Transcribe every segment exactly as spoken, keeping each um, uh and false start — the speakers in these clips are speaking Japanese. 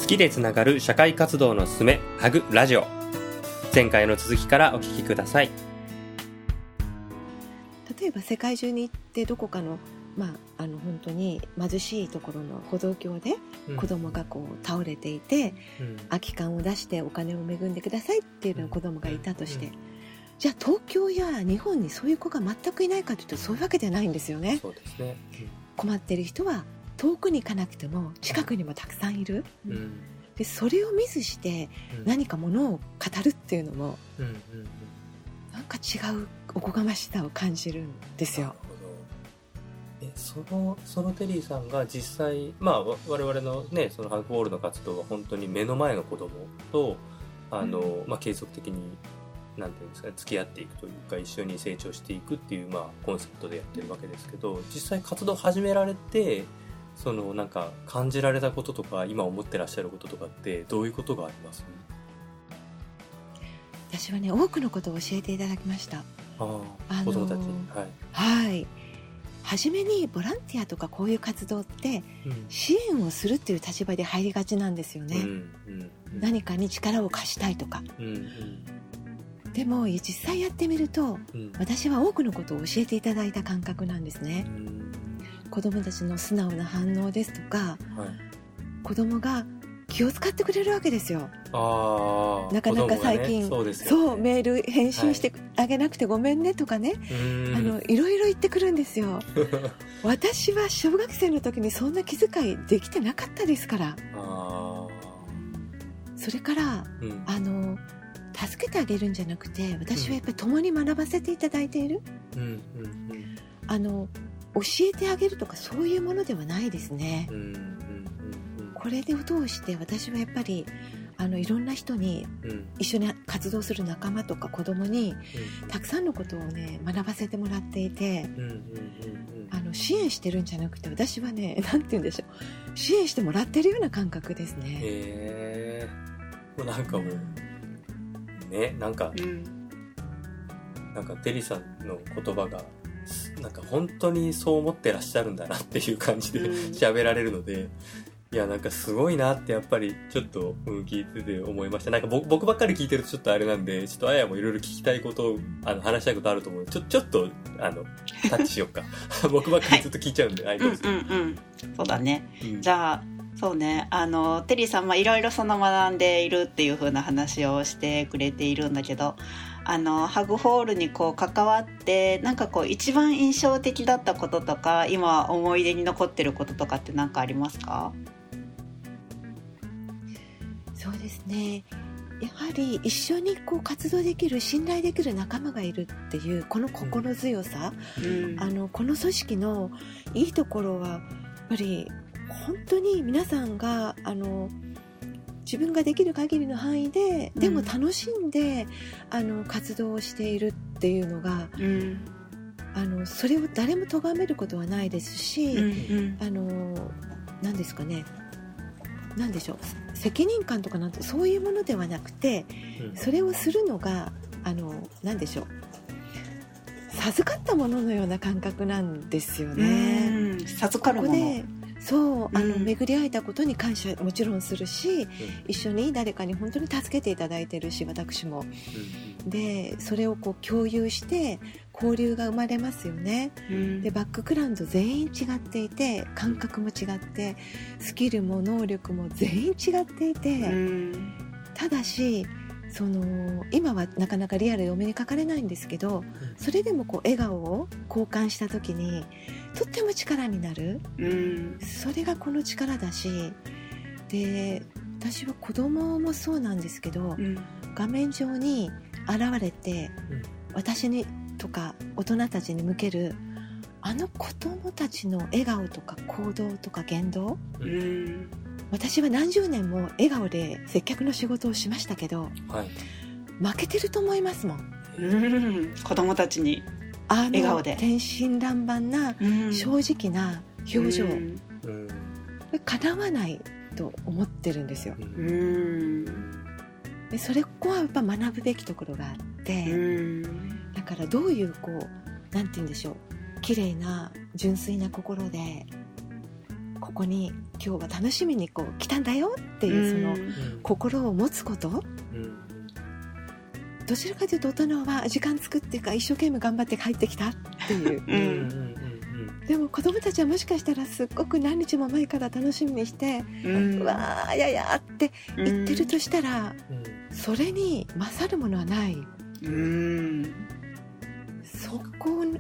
きでつながる社会活動のすすめハグラジオ。前回の続きからお聞きください。 例えば世界中に行ってどこかの、まあ、あの本当に貧しいところの歩道橋で子供がこう倒れていて、うん、空き缶を出してお金を恵んでくださいっていうような子供がいたとして、うんうん、じゃあ東京や日本にそういう子が全くいないかというとそういうわけではないんですよね。 そうですね、うん、困っている人は遠くに行かなくても近くにもたくさんいる、うん、でそれを見ずして何かものを語るっていうのも、うんうんうん、なんか違うおこがましさを感じるんですよ。 え そ, のそのテリーさんが実際、まあ、我々の、ね、そのハグボールの活動は本当に目の前の子供とあの、うんまあ、継続的になんていうんですかね、付き合っていくというか一緒に成長していくっていう、まあ、コンセプトでやってるわけですけど、実際活動を始められてそのなんか感じられたこととか今思ってらっしゃることとかってどういうことがあります？ 私はね、多くのことを教えていただきました。あ、 あのー、子供たちに、はい、 はい、初めにボランティアとかこういう活動って支援をするっていう立場で入りがちなんですよね、うんうんうん、何かに力を貸したいとか、うんうん、でも実際やってみると、うん、私は多くのことを教えていただいた感覚なんですね、うん、子供たちの素直な反応ですとか、はい、子供が気を使ってくれるわけですよ。あ、なかなか最近、ね、そうですよね、そうメール返信してあげなくてごめんねとかね、はい、あのいろいろ言ってくるんですよ私は小学生の時にそんな気遣いできてなかったですから。あ、それから、うん、あの助けてあげるんじゃなくて私はやっぱり共に学ばせていただいている、うんうんうん、あの教えてあげるとかそういうものではないですね、うんうんうん、これを通して私はやっぱりあのいろんな人に、うん、一緒に活動する仲間とか子供に、うん、たくさんのことをね学ばせてもらっていて、うんうんうんうん、あの支援してるんじゃなくて私はね、なんて言うんでしょう、支援してもらってるような感覚ですね。 へー、もうなんかもう、うん、ね、なんか、うん、なんかテリーさんの言葉がなんか本当にそう思ってらっしゃるんだなっていう感じで喋られるので、うん、いやなんかすごいなってやっぱりちょっと、うん、聞いてて思いました。なんか僕、僕ばっかり聞いてるとちょっとあれなんで、ちょっとあやもいろいろ聞きたいことをあの話したいことあると思うので、ちょちょっとあのタッチしようか僕ばっかりずっと聞いちゃうんで、はい、うんうんうん、 そうだね、うん、じゃあそうね、あのテリーさんはいろいろその学んでいるっていう風な話をしてくれているんだけど、あのハグホールにこう関わってなんかこう一番印象的だったこととか今思い出に残ってることとかって何かありますか？ そうですね、やはり一緒にこう活動できる信頼できる仲間がいるっていうこの心強さ、うん、あのこの組織のいいところはやっぱり本当に皆さんがあの自分ができる限りの範囲ででも楽しんで、うん、あの活動をしているっていうのが、うん、あのそれを誰も咎めることはないですし、うんうん、あの何ですかね、何でしょう、責任感とかなんてそういうものではなくて、うん、それをするのがあの何でしょう、授かったもののような感覚なんですよね。 うん、授かるもの、ここでそうあの、うん、巡り会えたことに感謝もちろんするし、うん、一緒に誰かに本当に助けていただいてるし私も、うん、でそれをこう共有して交流が生まれますよね、うん、でバックグラウンド全員違っていて感覚も違ってスキルも能力も全員違っていて、うん、ただしその今はなかなかリアルでお目にかかれないんですけど、それでもこう笑顔を交換した時にとっても力になる、うん、それがこの力だし、で私は子供もそうなんですけど、うん、画面上に現れて、うん、私にとか大人たちに向けるあの子供たちの笑顔とか行動とか言動、うん、私は何十年も笑顔で接客の仕事をしましたけど、はい、負けてると思いますもん、 うん、子供たちに笑顔で天真爛漫な正直な表情、うんうん、叶わないと思ってるんですよ、うん、でそれここはやっぱ学ぶべきところがあって、うん、だからどういうこうなんて言うんでしょう、綺麗な純粋な心でここに今日は楽しみにこう来たんだよっていうその心を持つこと、うん、どちらかというと大人は時間作ってか一生懸命頑張って帰ってきたっていう、うん、でも子供たちはもしかしたらすっごく何日も前から楽しみにして、うん、うわーややって言ってるとしたら、うん、それに勝るものはない、うん、そこ、うん、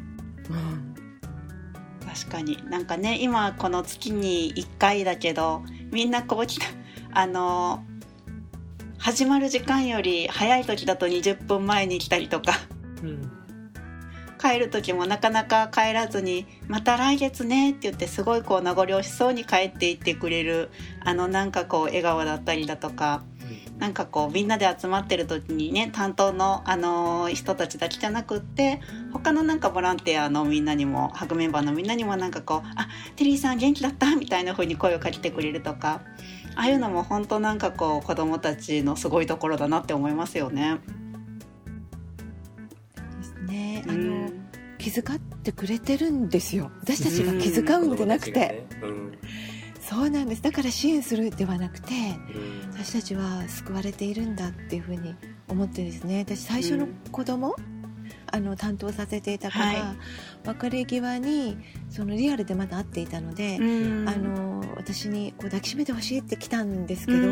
確かになんかね今この月にいっかいだけどみんなこう来たあの始まる時間より早い時だとにじゅっぷんまえに来たりとか、うん、帰る時もなかなか帰らずにまた来月ねって言ってすごいこう名残惜しそうに帰っていってくれるあのなんかこう笑顔だったりだとか、うん、なんかこうみんなで集まってる時にね担当の、あのー、人たちだけじゃなくって他のなんかボランティアのみんなにもハグメンバーのみんなにもなんかこうあテリーさん元気だったみたいな風に声をかけてくれるとかああいうのも本当なんかこう子どもたちのすごいところだなって思いますよね。 ですね。あの、うん、気遣ってくれてるんですよ。私たちが気遣うんでなくて、うんうん、そうなんです。だから支援するではなくて、うん、私たちは救われているんだっていうふうに思ってですね。私最初の子供、うんあの担当させていた子が、はい、別れ際にそのリアルでまだ会っていたので、うん、あの私にこう抱きしめてほしいって来たんですけど、うん、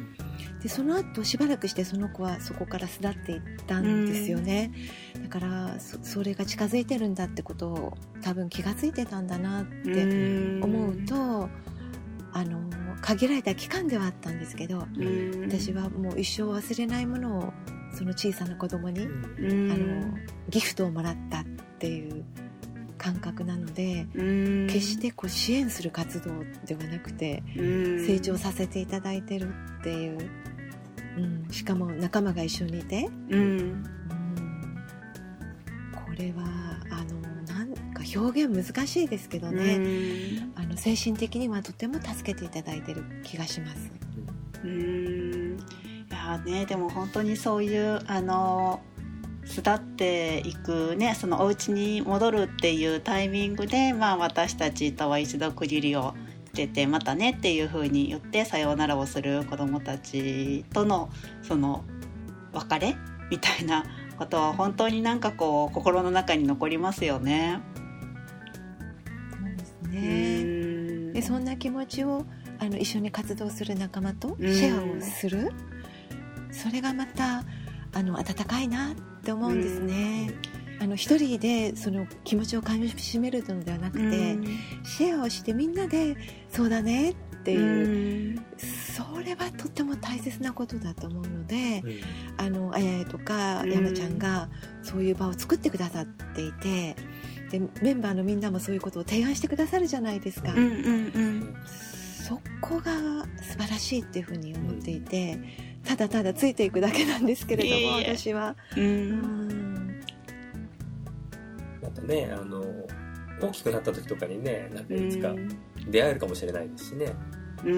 でその後しばらくしてその子はそこから巣立っていったんですよね、うん、だから そ, それが近づいてるんだってことを多分気がついてたんだなって思うと、うん、あの限られた期間ではあったんですけど、うん、私はもう一生忘れないものをその小さな子供に、うん、あのギフトをもらったっていう感覚なので、うん、決してこう支援する活動ではなくて、うん、成長させていただいてるっていう、うん、しかも仲間が一緒にいて、うんうん、これはあのなんか表現難しいですけどね、うん、あの精神的にはとても助けていただいてる気がします。 うんいやね、でも本当にそういうあの巣立っていくねそのお家に戻るっていうタイミングで、まあ、私たちとは一度区切りをつけてまたねっていう風に言ってさようならをする子どもたちとのその別れみたいなことは本当になんかこう心の中に残りますよね。 そうですね。うんでそんな気持ちをあの一緒に活動する仲間とシェアをする、それがまたあの温かいなって思うんですね。あの一人でその気持ちをかみしめるのではなくて、シェアをしてみんなでそうだねっていう、それはとっても大切なことだと思うので、あのあややとか山ちゃんがそういう場を作ってくださっていて、でメンバーのみんなもそういうことを提案してくださるじゃないですか、うんうんうん、そこが素晴らしいっていうふうに思っていて、ただただついていくだけなんですけれども、私は、うん、 またねあの大きくなった時とかにねなんかいつか出会えるかもしれないですしね、うん、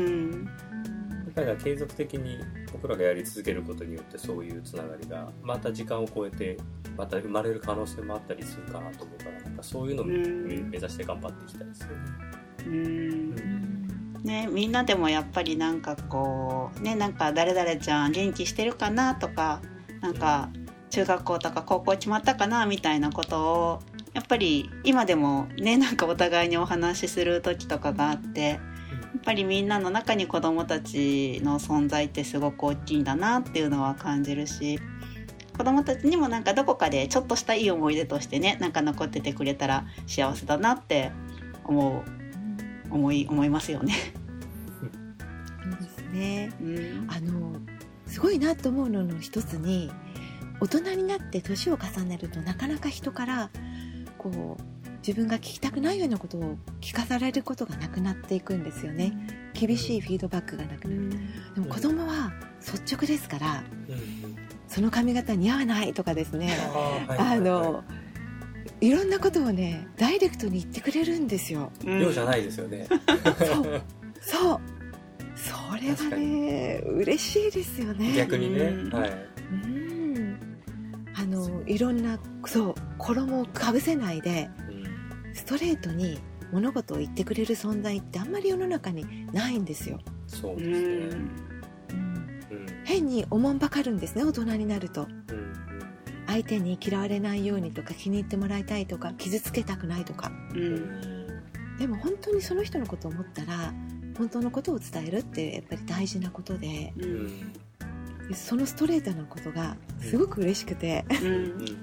だから継続的に僕らがやり続けることによってそういうつながりがまた時間を超えてまた生まれる可能性もあったりするかなと思うから、なんかそういうのを目指して頑張っていきたいですよね。うん、うんね、みんなでもやっぱりなんかこうねなんか誰々ちゃん元気してるかなとかなんか中学校とか高校決まったかなみたいなことをやっぱり今でもねなんかお互いにお話しする時とかがあって、やっぱりみんなの中に子どもたちの存在ってすごく大きいんだなっていうのは感じるし、子どもたちにもなんかどこかでちょっとしたいい思い出としてねなんか残っててくれたら幸せだなって思う思い思いますよね。 そうですね、うん、あのすごいなと思うのの一つに、大人になって年を重ねるとなかなか人からこう自分が聞きたくないようなことを聞かされることがなくなっていくんですよね。厳しいフィードバックがなくなる、うん、でも子供は率直ですから、うん、その髪型似合わないとかですね、あのいろんなことをねダイレクトに言ってくれるんですよ。 量じゃないですよね。 そうそうそれはね嬉しいですよね。 逆にね、はい、 うん、あのいろんなそう衣をかぶせないで、うん、ストレートに物事を言ってくれる存在ってあんまり世の中にないんですよ。 そうですね、うんうん、変におもんばかるんですね、大人になると、うんうん、相手に嫌われないようにとか気に入ってもらいたいとか傷つけたくないとか、うん、でも本当にその人のことを思ったら本当のことを伝えるってやっぱり大事なことで、うん、そのストレートなことがすごく嬉しくて、うんうんうん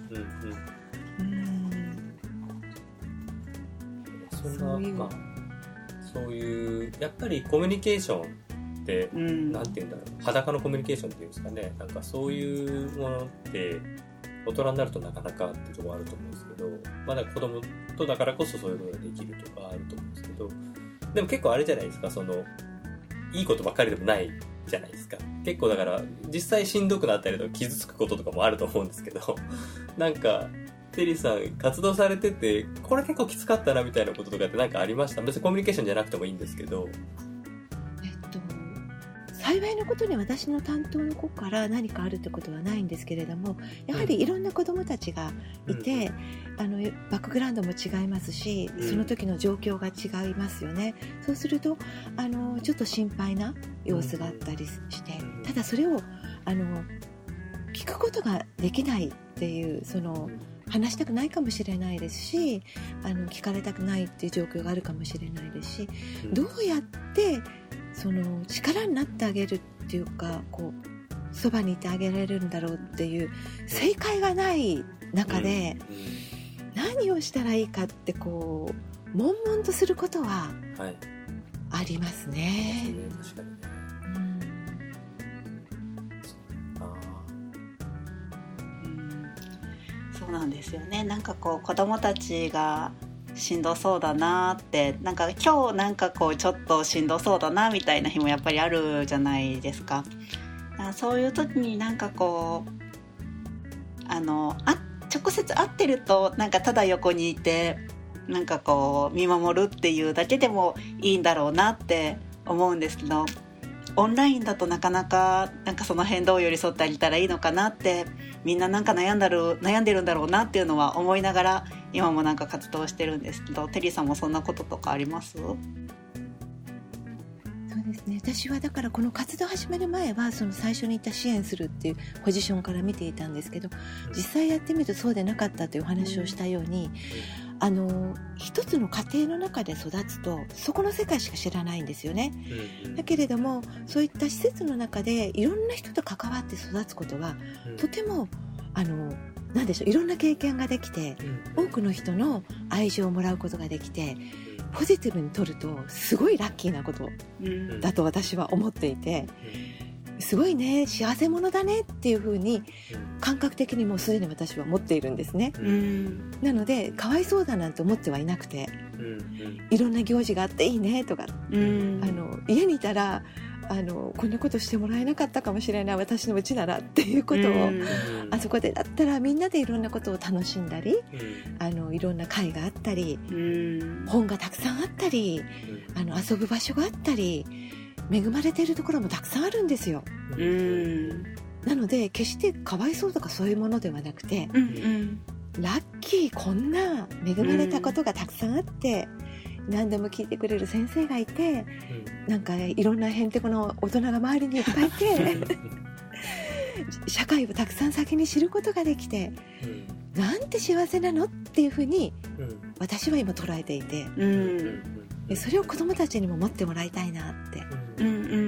うん、そんな、まあ、そういうやっぱりコミュニケーションって、うん、なんていうんだろう、裸のコミュニケーションっていうんですかね、なんかそういうものって大人になるとなかなかってところあると思うんですけど、まだ子供とだからこそそういうことができるとかあると思うんですけど、でも結構あれじゃないですか、そのいいことばっかりでもないじゃないですか。結構だから実際しんどくなったりとか傷つくこととかもあると思うんですけど、なんかテリーさん活動されててこれ結構きつかったなみたいなこととかって何かありました？別にコミュニケーションじゃなくてもいいんですけど。 えっと幸いなことに私の担当の子から何かあるってことはないんですけれども、やはりいろんな子どもたちがいて、うん、あのバックグラウンドも違いますし、うん、その時の状況が違いますよね。そうするとあのちょっと心配な様子があったりして、うん、ただそれをあの聞くことができないっていうその話したくないかもしれないですし、あの聞かれたくないっていう状況があるかもしれないですし、うん、どうやってその力になってあげるっていうか、こうそばにいてあげられるんだろうっていう正解がない中で、うんうん、何をしたらいいかってこう悶々とすることはありますね。はい、確かにね、うんうん、そうなんですよね。なんかこう子供たちがしんどそうだなって、なんか今日なんかこうちょっとしんどそうだなみたいな日もやっぱりあるじゃないですか。そういう時になんかこうあのあ直接会ってるとなんかただ横にいてなんかこう見守るっていうだけでもいいんだろうなって思うんですけど、オンラインだとなかなかなんかその辺どう寄り添ってあげたらいいのかなって、みんななんか悩んだる悩んでるんだろうなっていうのは思いながら今もなんか活動してるんですけど、テリーさんもそんなこととかあります？ そうですね、私はだからこの活動始める前はその最初に言った支援するっていうポジションから見ていたんですけど、実際やってみるとそうでなかったというお話をしたように、あの一つの家庭の中で育つとそこの世界しか知らないんですよね。だけれどもそういった施設の中でいろんな人と関わって育つことはとてもあのなんでしょう、いろんな経験ができて、多くの人の愛情をもらうことができて、ポジティブに取るとすごいラッキーなことだと私は思っていて、すごいね幸せ者だねっていう風に感覚的にもうすでに私は持っているんですね。なのでかわいそうだなんて思ってはいなくて、いろんな行事があっていいねとか、あの家にいたらあのこんなことしてもらえなかったかもしれない私のうちならっていうことを、あそこでだったらみんなでいろんなことを楽しんだり、あのいろんな会があったり、本がたくさんあったり、あの遊ぶ場所があったり、恵まれているところもたくさんあるんですよ。なので決してかわいそうとかそういうものではなくて、ラッキー、こんな恵まれたことがたくさんあって、何でも聞いてくれる先生がいて、うん、なんかいろんなへんてこの大人が周りにいっぱいいて社会をたくさん先に知ることができて、うん、なんて幸せなのっていうふうに私は今捉えていて、うん、でそれを子どもたちにも持ってもらいたいなって、うんうんうんうん、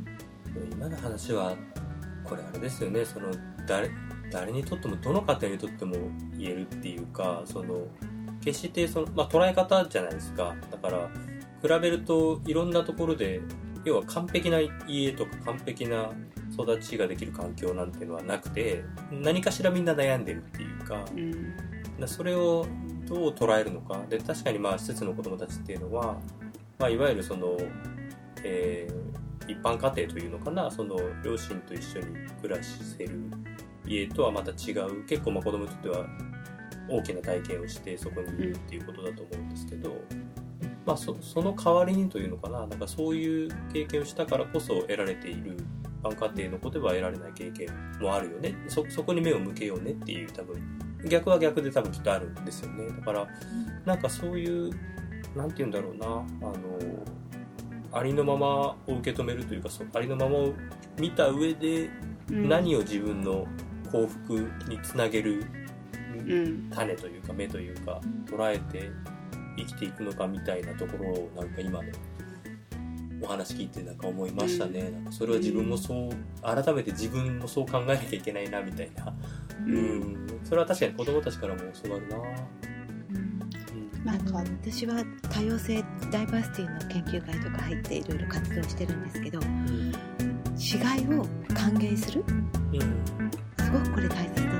今の話はこれあれですよね、その 誰, 誰にとってもどの家庭にとっても言えるっていうか、その決してその、まあ、捉え方じゃないですか。だから比べるといろんなところで要は完璧な家とか完璧な育ちができる環境なんていうのはなくて、何かしらみんな悩んでるっていうか、うん、だそれをどう捉えるのかで、確かにまあ施設の子どもたちっていうのは、まあ、いわゆるその、えー、一般家庭というのかな、その両親と一緒に暮らせる家とはまた違う、結構まあ子どもにとっては大きな体験をしてそこにいるっていうことだと思うんですけど、まあ、そ, その代わりにというのかな、なんかそういう経験をしたからこそ得られている一般家庭の子では得られない経験もあるよね、 そ, そこに目を向けようねっていう、多分逆は逆で多分きっとあるんですよね。だからなんかそういうなんて言うんだろうな、あのありのままを受け止めるというか、そありのままを見た上で、うん、何を自分の幸福につなげる種というか芽というか捉えて生きていくのかみたいなところをなんか今のお話聞いてなんか思いましたね、うん、なんかそれは自分もそう改めて自分もそう考えなきゃいけないなみたいな、うんうん、それは確かに子どもたちからも教わるな、 なんか私は多様性ダイバーシティの研究会とか入っていろいろ活動してるんですけど、うん、違いを歓迎する、うん、すごくこれ大切だ